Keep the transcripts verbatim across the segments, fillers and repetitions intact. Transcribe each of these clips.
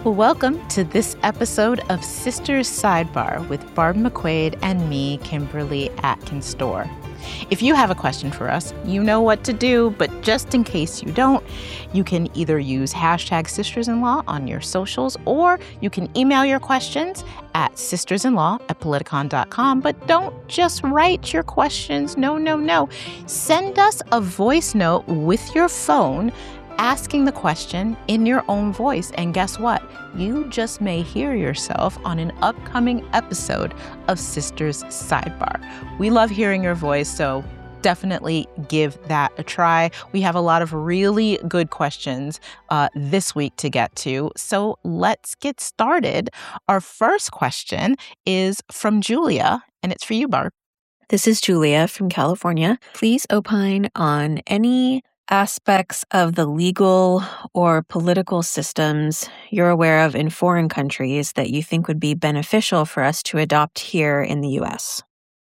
Well, welcome to this episode of Sisters Sidebar with Barb McQuaid and me, Kimberly Atkins-Storr. If you have a question for us, you know what to do, but just in case you don't, you can either use hashtag sistersinlaw on your socials, or you can email your questions at sistersinlaw at politicon dot com. But don't just write your questions. No, no, no. Send us a voice note with your phone asking the question in your own voice. And guess what? You just may hear yourself on an upcoming episode of Sisters Sidebar. We love hearing your voice, so definitely give that a try. We have a lot of really good questions uh, this week to get to, so let's get started. Our first question is from Julia, and it's for you, Barb. This is Julia from California. Please opine on any aspects of the legal or political systems you're aware of in foreign countries that you think would be beneficial for us to adopt here in the U S.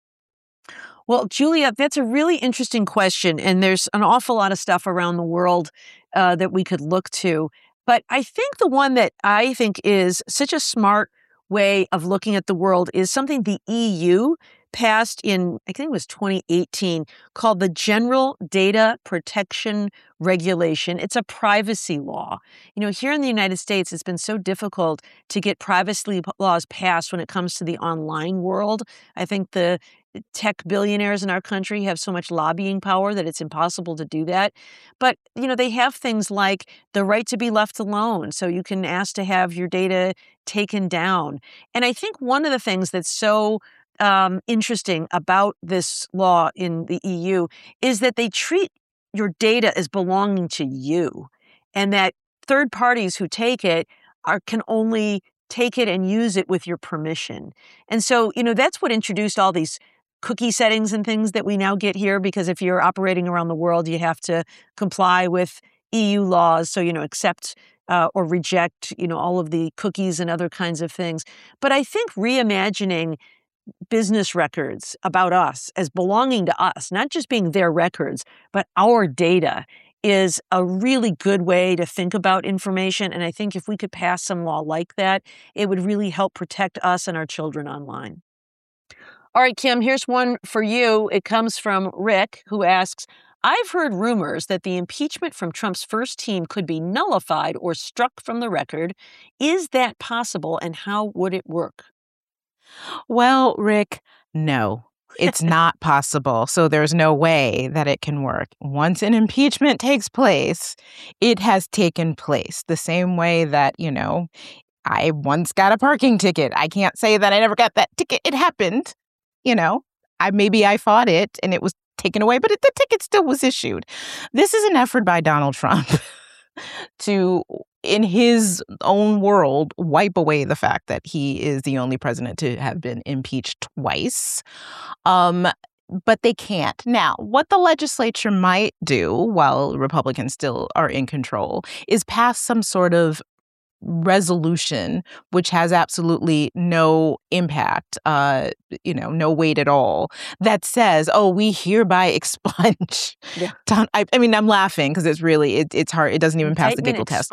Well, Julia, that's a really interesting question, and there's an awful lot of stuff around the world uh, that we could look to. But I think the one that I think is such a smart way of looking at the world is something the E U passed in, I think it was twenty eighteen, called the General Data Protection Regulation. It's a privacy law. You know, here in the United States, it's been so difficult to get privacy laws passed when it comes to the online world. I think the tech billionaires in our country have so much lobbying power that it's impossible to do that. But, you know, they have things like the right to be left alone. So you can ask to have your data taken down. And I think one of the things that's so um, interesting about this law in the E U is that they treat your data as belonging to you, and that third parties who take it are can only take it and use it with your permission. And so, you know, that's what introduced all these cookie settings and things that we now get here, because if you're operating around the world, you have to comply with E U laws. So, you know, accept uh, or reject, you know, all of the cookies and other kinds of things. But I think reimagining business records about us as belonging to us, not just being their records, but our data, is a really good way to think about information. And I think if we could pass some law like that, it would really help protect us and our children online. All right, Kim, here's one for you. It comes from Rick, who asks, I've heard rumors that the impeachment from Trump's first team could be nullified or struck from the record. Is that possible, and how would it work? Well, Rick, no, it's not possible. So there's no way that it can work. Once an impeachment takes place, it has taken place. The same way that, you know, I once got a parking ticket. I can't say that I never got that ticket. It happened. You know, I maybe I fought it and it was taken away, but it, the ticket still was issued. This is an effort by Donald Trump to, in his own world, wipe away the fact that he is the only president to have been impeached twice. Um, but they can't. Now, what the legislature might do while Republicans still are in control is pass some sort of resolution which has absolutely no impact, uh, you know, no weight at all, that says, oh, we hereby expunge. Yeah. Don- I, I mean, I'm laughing because it's really, it, it's hard. It doesn't even pass the giggle test.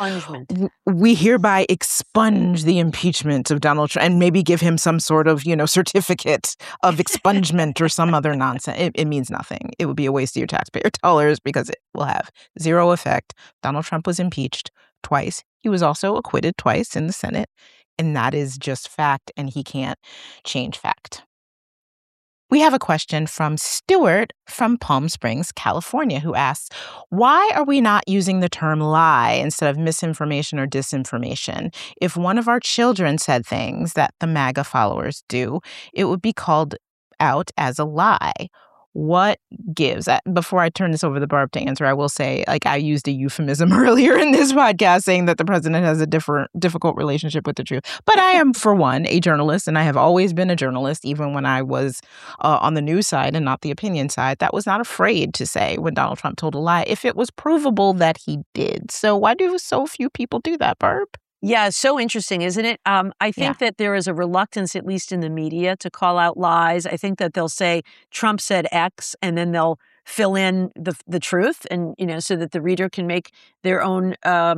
We hereby expunge the impeachment of Donald Trump and maybe give him some sort of, you know, certificate of expungement or some other nonsense. It, it means nothing. It would be a waste of your taxpayer dollars because it will have zero effect. Donald Trump was impeached twice. He was also acquitted twice in the Senate, and that is just fact, and he can't change fact. We have a question from Stuart from Palm Springs, California, who asks, why are we not using the term lie instead of misinformation or disinformation? If one of our children said things that the MAGA followers do, it would be called out as a lie. What gives? Before I turn this over to Barb to answer, I will say, like, I used a euphemism earlier in this podcast saying that the president has a different, difficult relationship with the truth. But I am, for one, a journalist, and I have always been a journalist, even when I was uh, on the news side and not the opinion side. That was not afraid to say when Donald Trump told a lie if it was provable that he did. So why do so few people do that, Barb? Yeah, so interesting, isn't it? Um, I think yeah. that there is a reluctance, at least in the media, to call out lies. I think that they'll say Trump said X, and then they'll fill in the the truth, and you know, so that the reader can make their own um,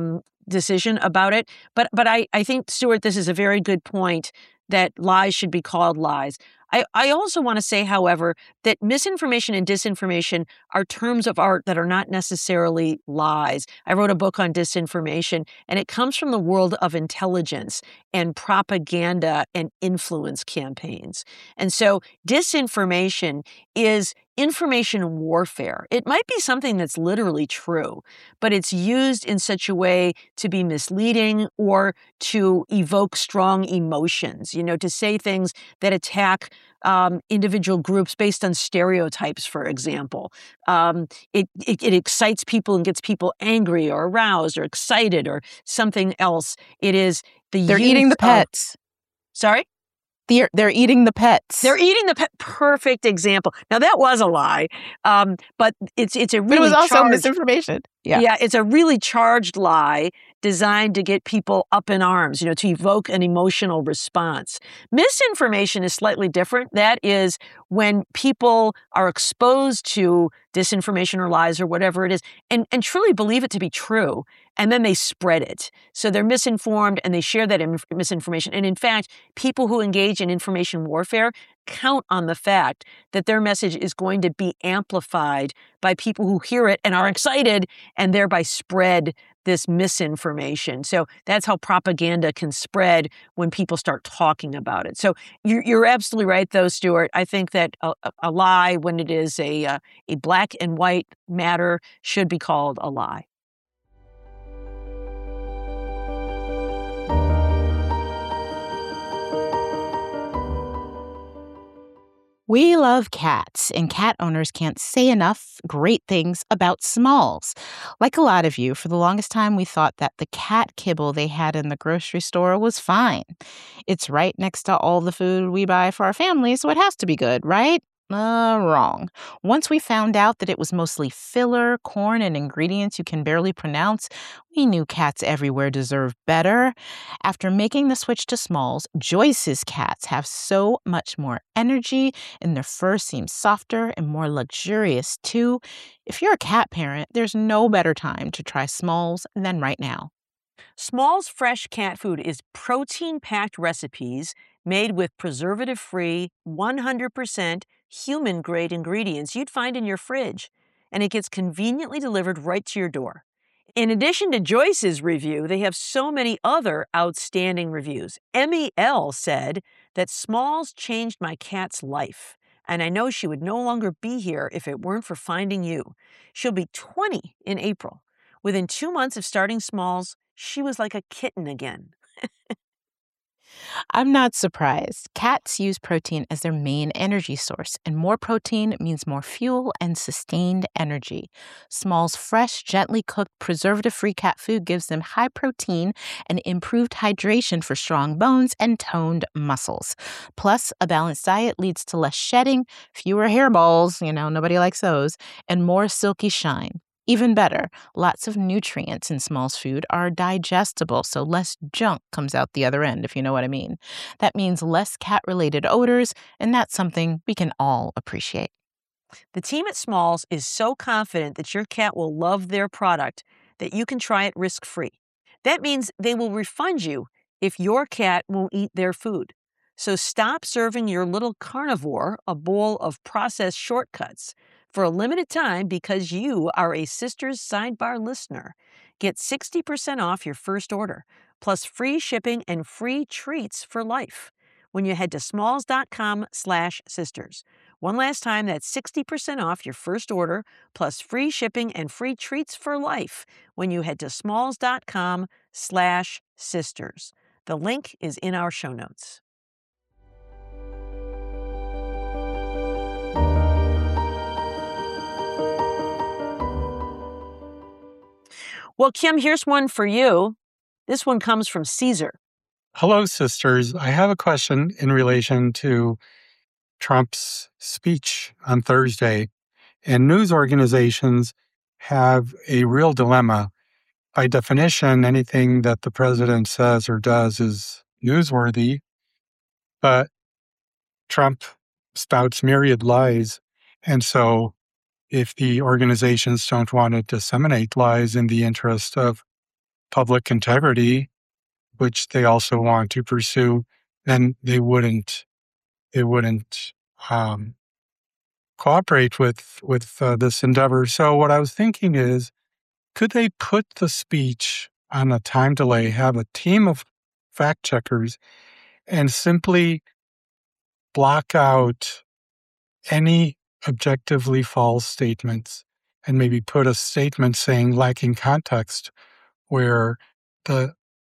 decision about it. But but I, I think, Stuart, this is a very good point that lies should be called lies. I, I also want to say, however, that misinformation and disinformation are terms of art that are not necessarily lies. I wrote a book on disinformation, and it comes from the world of intelligence and propaganda and influence campaigns. And so disinformation is information warfare. It might be something that's literally true, but it's used in such a way to be misleading or to evoke strong emotions, you know, to say things that attack um, individual groups based on stereotypes, for example. Um, it, it, it excites people and gets people angry or aroused or excited or something else. It is the They're use eating the of- pets. Sorry? They're, they're eating the pets. They're eating the pet. Perfect example. Now that was a lie, um, but it's it's a really but it was also charged, misinformation. Yeah. yeah, it's a really charged lie designed to get people up in arms, you know, to evoke an emotional response. Misinformation is slightly different. That is when people are exposed to disinformation or lies or whatever it is, and, and truly believe it to be true, and then they spread it. So they're misinformed and they share that inf- misinformation. And in fact, people who engage in information warfare count on the fact that their message is going to be amplified by people who hear it and are excited and thereby spread this misinformation. So that's how propaganda can spread when people start talking about it. So you're, you're absolutely right, though, Stuart. I think that a, a lie, when it is a, uh, a black and white matter, should be called a lie. We love cats, and cat owners can't say enough great things about Smalls. Like a lot of you, for the longest time we thought that the cat kibble they had in the grocery store was fine. It's right next to all the food we buy for our family, so it has to be good, right? Uh, wrong. Once we found out that it was mostly filler, corn, and ingredients you can barely pronounce, we knew cats everywhere deserve better. After making the switch to Smalls, Joyce's cats have so much more energy, and their fur seems softer and more luxurious, too. If you're a cat parent, there's no better time to try Smalls than right now. Small's fresh cat food is protein-packed recipes made with preservative-free, one hundred percent human-grade ingredients you'd find in your fridge, and it gets conveniently delivered right to your door. In addition to Joyce's review, they have so many other outstanding reviews. Emmy L. said that Smalls changed my cat's life, and I know she would no longer be here if it weren't for finding you. She'll be twenty in April. Within two months of starting Smalls, she was like a kitten again. I'm not surprised. Cats use protein as their main energy source, and more protein means more fuel and sustained energy. Small's fresh, gently cooked, preservative-free cat food gives them high protein and improved hydration for strong bones and toned muscles. Plus, a balanced diet leads to less shedding, fewer hairballs, you know, nobody likes those, and more silky shine. Even better, lots of nutrients in Smalls food are digestible, so less junk comes out the other end, if you know what I mean. That means less cat-related odors, and that's something we can all appreciate. The team at Smalls is so confident that your cat will love their product that you can try it risk-free. That means they will refund you if your cat won't eat their food. So stop serving your little carnivore a bowl of processed shortcuts. For a limited time, because you are a Sisters Sidebar listener, get sixty percent off your first order, plus free shipping and free treats for life when you head to smalls.com slash sisters. One last time, that's sixty percent off your first order, plus free shipping and free treats for life when you head to smalls.com slash sisters. The link is in our show notes. Well, Kim, here's one for you. This one comes from Caesar. Hello, sisters. I have a question in relation to Trump's speech on Thursday. And news organizations have a real dilemma. By definition, anything that the president says or does is newsworthy. But Trump spouts myriad lies. And so if the organizations don't want to disseminate lies in the interest of public integrity, which they also want to pursue, then they wouldn't they wouldn't um, cooperate with with uh, this endeavor. So what I was thinking is, could they put the speech on a time delay, have a team of fact checkers, and simply block out any objectively false statements, and maybe put a statement saying lacking context where the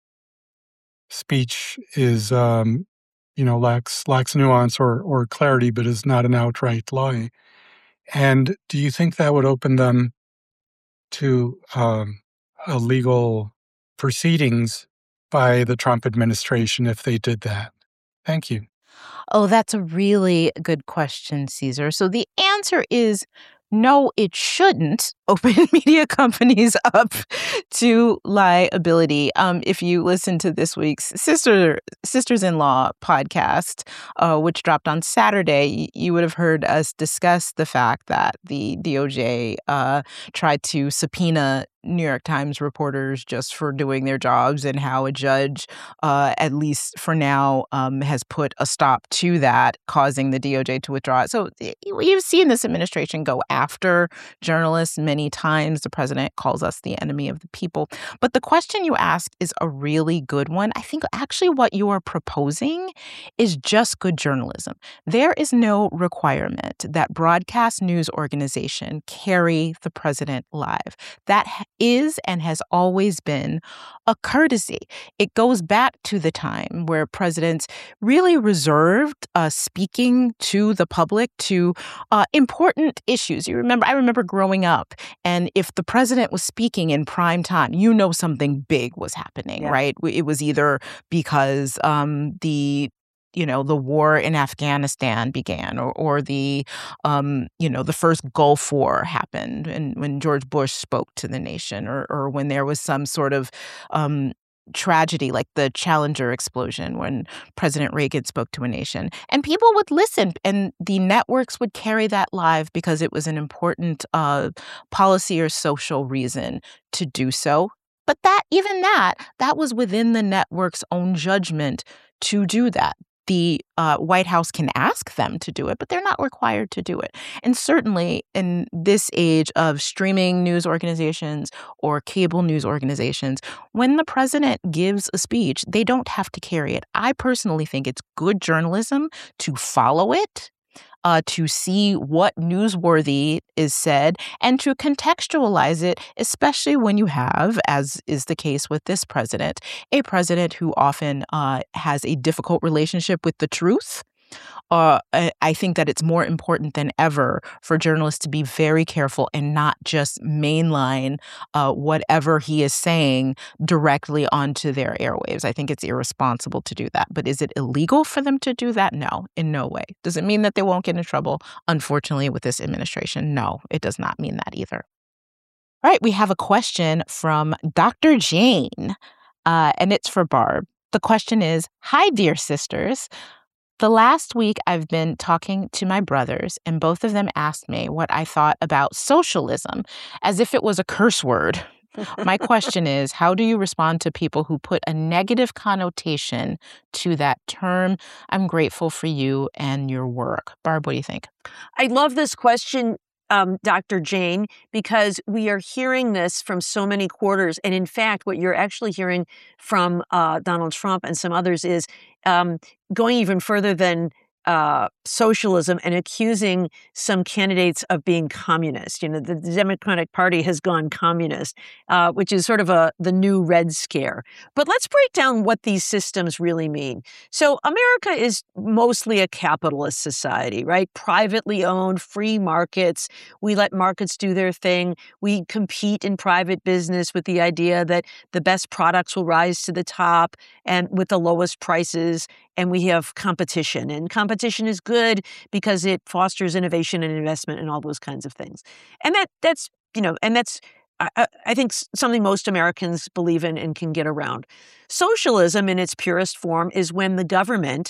speech is, um, you know, lacks lacks nuance or or clarity, but is not an outright lie. And do you think that would open them to um, a legal proceedings by the Trump administration if they did that? Thank you. Oh, that's a really good question, Caesar. So the answer is no, it shouldn't open media companies up to liability. Um, if you listen to this week's Sister Sisters-in-Law podcast, uh, which dropped on Saturday, you would have heard us discuss the fact that the D O J uh, tried to subpoena New York Times reporters just for doing their jobs, and how a judge, uh, at least for now, um, has put a stop to that, causing the D O J to withdraw it. So you've seen this administration go after journalists many times. The president calls us the enemy of the people. But the question you asked is a really good one. I think actually what you are proposing is just good journalism. There is no requirement that broadcast news organization carry the president live. That is and has always been a courtesy. It goes back to the time where presidents really reserved uh, speaking to the public to uh, important issues. You remember, I remember growing up, and if the president was speaking in prime time, you know something big was happening, Yeah. right? It was either because um, the you know, the war in Afghanistan began, or, or the, um, you know, the first Gulf War happened, and when George Bush spoke to the nation, or, or when there was some sort of um, tragedy like the Challenger explosion when President Reagan spoke to a nation. And people would listen, and the networks would carry that live because it was an important uh, policy or social reason to do so. But that, even that, that was within the network's own judgment to do that. The uh, White House can ask them to do it, but they're not required to do it. And certainly in this age of streaming news organizations or cable news organizations, when the president gives a speech, they don't have to carry it. I personally think it's good journalism to follow it, Uh, to see what newsworthy is said, and to contextualize it, especially when you have, as is the case with this president, a president who often uh, has a difficult relationship with the truth. Uh, I I think that it's more important than ever for journalists to be very careful and not just mainline uh, whatever he is saying directly onto their airwaves. I think it's irresponsible to do that. But is it illegal for them to do that? No, in no way. Does it mean that they won't get in trouble? Unfortunately, with this administration, no, it does not mean that either. All right, we have a question from Doctor Jane, uh, and it's for Barb. The question is, "Hi, dear sisters. The last week I've been talking to my brothers, and both of them asked me what I thought about socialism, as if it was a curse word. My question is, how do you respond to people who put a negative connotation to that term? I'm grateful for you and your work." Barb, what do you think? I love this question, um, Doctor Jane, because we are hearing this from so many quarters. And in fact, what you're actually hearing from uh, Donald Trump and some others is um, going even further than uh, socialism and accusing some candidates of being communist. You know, the, the Democratic Party has gone communist, uh, which is sort of a the new Red Scare. But let's break down what these systems really mean. So America is mostly a capitalist society, right? Privately owned, free markets. We let markets do their thing. We compete in private business with the idea that the best products will rise to the top and with the lowest prices. And we have competition. And competition is good because it fosters innovation and investment and all those kinds of things. And that that's, you know, and that's, I, I think, something most Americans believe in and can get around. Socialism in its purest form is when the government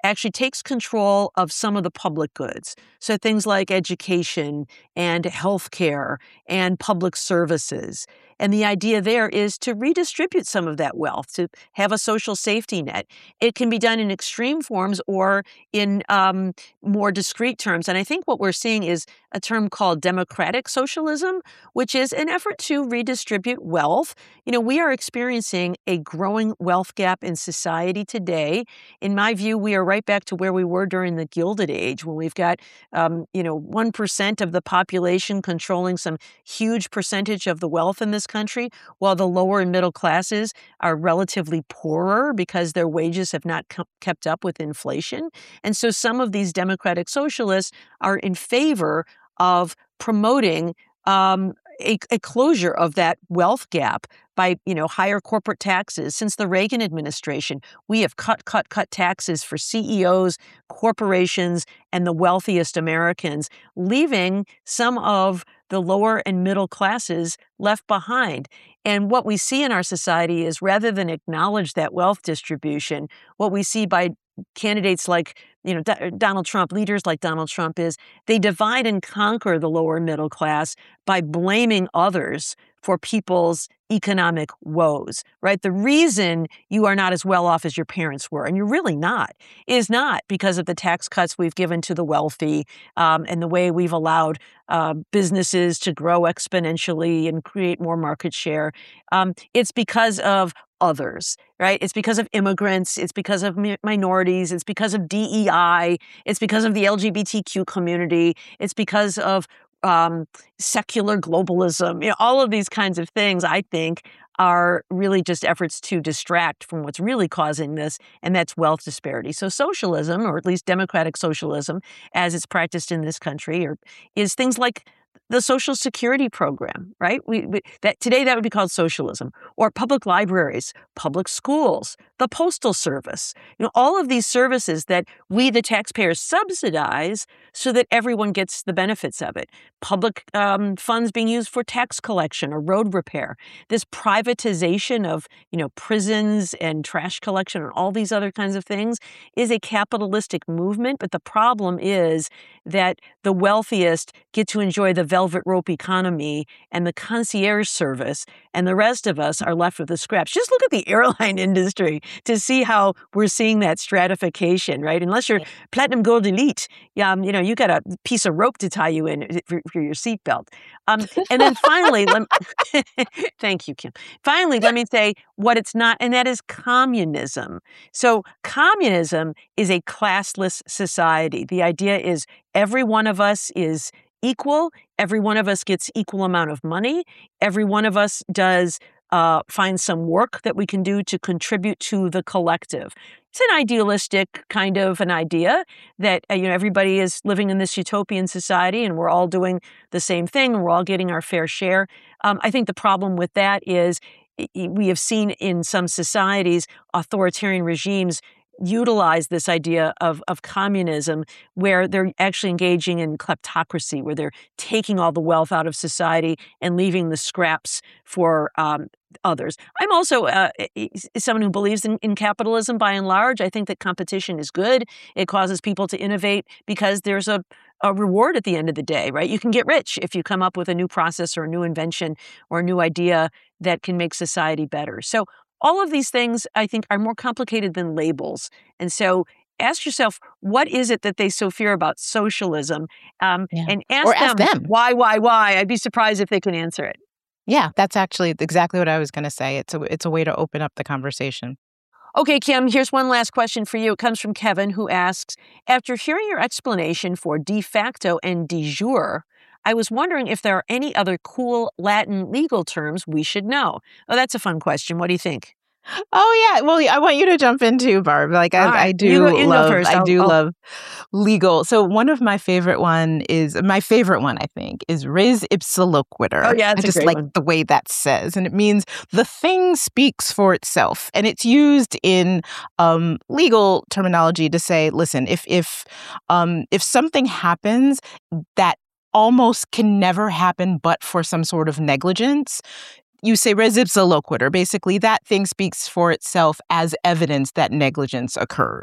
actually takes control of some of the public goods. So things like education and healthcare and public services. And the idea there is to redistribute some of that wealth, to have a social safety net. It can be done in extreme forms or in um, more discrete terms. And I think what we're seeing is a term called democratic socialism, which is an effort to redistribute wealth. You know, we are experiencing a growing wealth gap in society today. In my view, we are right back to where we were during the Gilded Age, when we've got, um, you know, one percent of the population controlling some huge percentage of the wealth in this country, while the lower and middle classes are relatively poorer because their wages have not co- kept up with inflation. And so some of these democratic socialists are in favor of promoting um, a, a closure of that wealth gap by, you know, higher corporate taxes. Since the Reagan administration, we have cut, cut, cut taxes for C E Os, corporations, and the wealthiest Americans, leaving some of the lower and middle classes left behind. And what we see in our society is, rather than acknowledge that wealth distribution, what we see by candidates like, you know, D- Donald Trump, leaders like Donald Trump, is they divide and conquer the lower middle class by blaming others for people's economic woes, right? The reason you are not as well off as your parents were, and you're really not, is not because of the tax cuts we've given to the wealthy um, and the way we've allowed uh, businesses to grow exponentially and create more market share. Um, it's because of others, right? It's because of immigrants. It's because of mi- minorities. It's because of D E I. It's because of the L G B T Q community. It's because of um, secular globalism. You know, all of these kinds of things, I think, are really just efforts to distract from what's really causing this, and that's wealth disparity. So socialism, or at least democratic socialism, as it's practiced in this country, or is things like the Social Security program, right? We, we that today that would be called socialism, or public libraries, public schools, the postal service. You know, all of these services that we, the taxpayers, subsidize so that everyone gets the benefits of it. Public um, funds being used for tax collection or road repair. This privatization of, you know, prisons and trash collection and all these other kinds of things is a capitalistic movement. But the problem is that the wealthiest get to enjoy the velvet rope economy and the concierge service, and the rest of us are left with the scraps. Just look at the airline industry to see how we're seeing that stratification, right? Unless you're platinum gold elite, um, you know, you got a piece of rope to tie you in for, for your seatbelt. Um, and then finally, let me, thank you, Kim. Finally, let me say what it's not, and that is communism. So communism is a classless society. The idea is every one of us is equal. Every one of us gets equal amount of money. Every one of us does uh, find some work that we can do to contribute to the collective. It's an idealistic kind of an idea that, uh, you know, everybody is living in this utopian society and we're all doing the same thing and we're all getting our fair share. Um, I think the problem with that is we have seen in some societies, authoritarian regimes utilize this idea of, of communism, where they're actually engaging in kleptocracy, where they're taking all the wealth out of society and leaving the scraps for um, others. I'm also uh, someone who believes in, in capitalism by and large. I think that competition is good. It causes people to innovate because there's a a reward at the end of the day, right? You can get rich if you come up with a new process or a new invention or a new idea that can make society better. So all of these things, I think, are more complicated than labels. And so ask yourself, what is it that they so fear about socialism? Um, Yeah. and ask, Or ask them, them. why, why, why? I'd be surprised if they can answer it. Yeah, that's actually exactly what I was going to say. It's a it's a way to open up the conversation. Okay, Kim, here's one last question for you. It comes from Kevin, who asks, after hearing your explanation for de facto and de jure, I was wondering if there are any other cool Latin legal terms we should know. Oh, that's a fun question. What do you think? Oh yeah, well, I want you to jump in too, Barb. Like All I, I right. do You go- you can go love, first. I I'll- do I'll- love legal. So one of my favorite one is my favorite one. I think is res ipsa loquitur. Oh, yeah, I that's a just great like one. the way that says, and it means the thing speaks for itself, and it's used in um, legal terminology to say, listen, if if um, if something happens that almost can never happen, but for some sort of negligence, you say res ipsa loquitur. Basically, that thing speaks for itself as evidence that negligence occurs.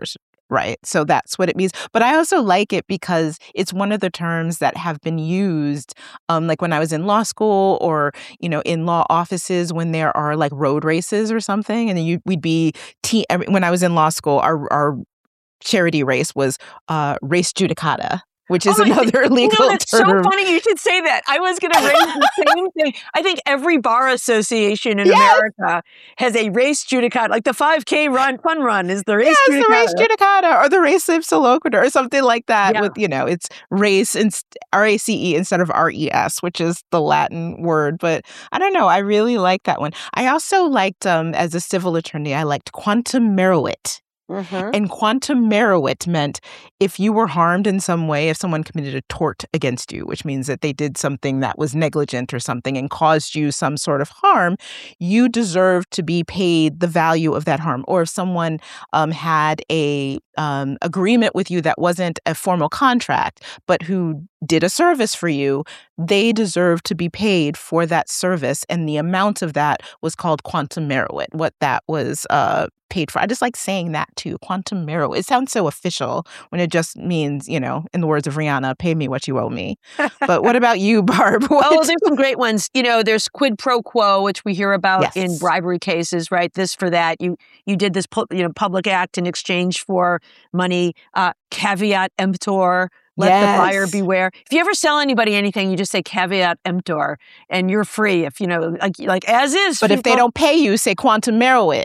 right? So that's what it means. But I also like it because it's one of the terms that have been used, um, like when I was in law school or, you know, in law offices when there are like road races or something. And you, we'd be, te- when I was in law school, our, our charity race was uh, race judicata, which is oh my, another legal you know, that's term. so funny you should say that. I was going to raise the same thing. I think every bar association in Yes. America has a race judicata, like the five K run, fun run is the race yes, judicata. the race judicata or the race ipsa loquitur or something like that. Yeah. With, you know, it's race, and R A C E instead of R E S, which is the Latin word. But I don't know. I really like that one. I also liked, um, as a civil attorney, I liked quantum meruit. Mm-hmm. And quantum meruit meant if you were harmed in some way, if someone committed a tort against you, which means that they did something that was negligent or something and caused you some sort of harm, you deserve to be paid the value of that harm. Or if someone um, had a um, agreement with you that wasn't a formal contract, but who did a service for you, they deserve to be paid for that service. And the amount of that was called quantum meruit, what that was uh, paid for. I just like saying that too, quantum meruit. It sounds so official when it just means, you know, in the words of Rihanna, pay me what you owe me. But what about you, Barb? What? Oh, there's some great ones. You know, there's quid pro quo, which we hear about Yes. in bribery cases, right? This for that. You you did this, pu- you know, public act in exchange for money. Uh, caveat emptor. Let Yes. the buyer beware. If you ever sell anybody anything, you just say caveat emptor, and you're free. If you know, like like as is. But if they don't pay you, say quantum meruit.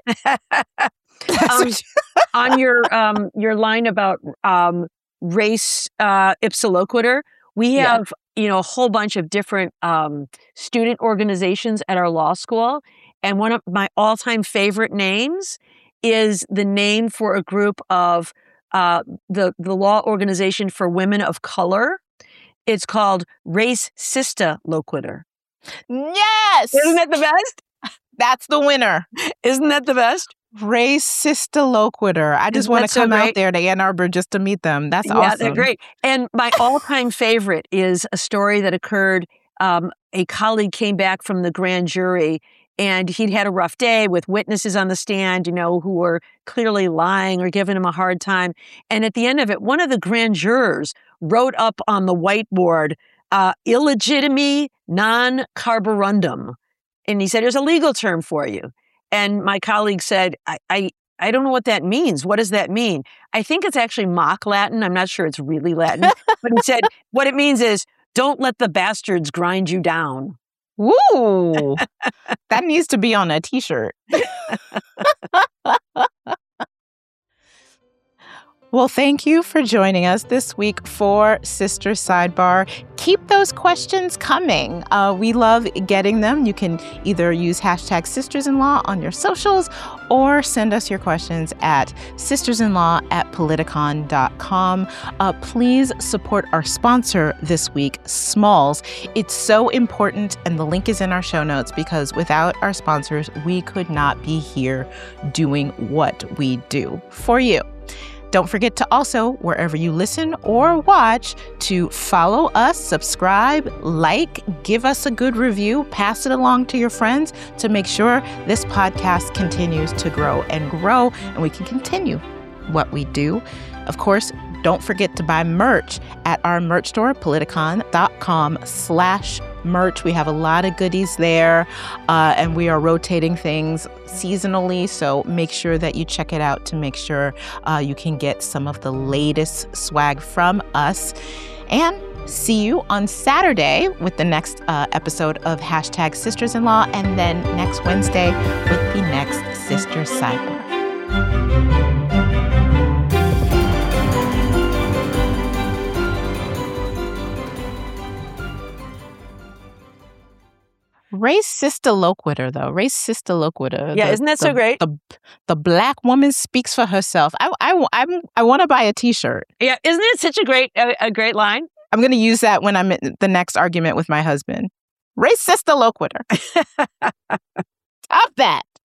um, on your um, your line about um, race uh, ipsa loquitur, we have yeah. you know a whole bunch of different um, student organizations at our law school, and one of my all-time favorite names is the name for a group of uh, the the law organization for women of color. It's called Race Sista Loquitur. Yes, isn't that the best? That's the winner. Isn't that the best? Race Sista Loquitur. I just want to come so out there to Ann Arbor just to meet them. That's yeah, awesome. Yeah, they're great. And my all-time favorite is a story that occurred. Um, a colleague came back from the grand jury, and he'd had a rough day with witnesses on the stand, you know, who were clearly lying or giving him a hard time. And at the end of it, one of the grand jurors wrote up on the whiteboard, uh, illegitimi non carborundum. And he said, there's a legal term for you. And my colleague said, I, I, I don't know what that means. What does that mean? I think it's actually mock Latin. I'm not sure it's really Latin. But he said, what it means is, don't let the bastards grind you down. Woo! That needs to be on a t-shirt. Well, thank you for joining us this week for Sister Sidebar. Keep those questions coming. Uh, we love getting them. You can either use hashtag Sisters-in-Law on your socials or send us your questions at sistersinlaw at politicon dot com. Uh, please support our sponsor this week, Smalls. It's so important, and the link is in our show notes, because without our sponsors, we could not be here doing what we do for you. Don't forget to also, wherever you listen or watch, to follow us, subscribe, like, give us a good review, pass it along to your friends to make sure this podcast continues to grow and grow and we can continue what we do. Of course, don't forget to buy merch at our merch store, politicon.com slash merch. We have a lot of goodies there, uh, and we are rotating things seasonally, so make sure that you check it out to make sure uh, you can get some of the latest swag from us. And see you on Saturday with the next uh, episode of Hashtag Sisters-in-Law, and then next Wednesday with the next Sister Sidebar. Race Sista Loquitur, though. Race Sista Loquitur. Yeah, the, isn't that the, so great? The, the black woman speaks for herself. I I I'm, I want to buy a T-shirt. Yeah, isn't it such a great a, a great line? I'm going to use that when I'm in the next argument with my husband. Race Sista Loquitur. Stop that.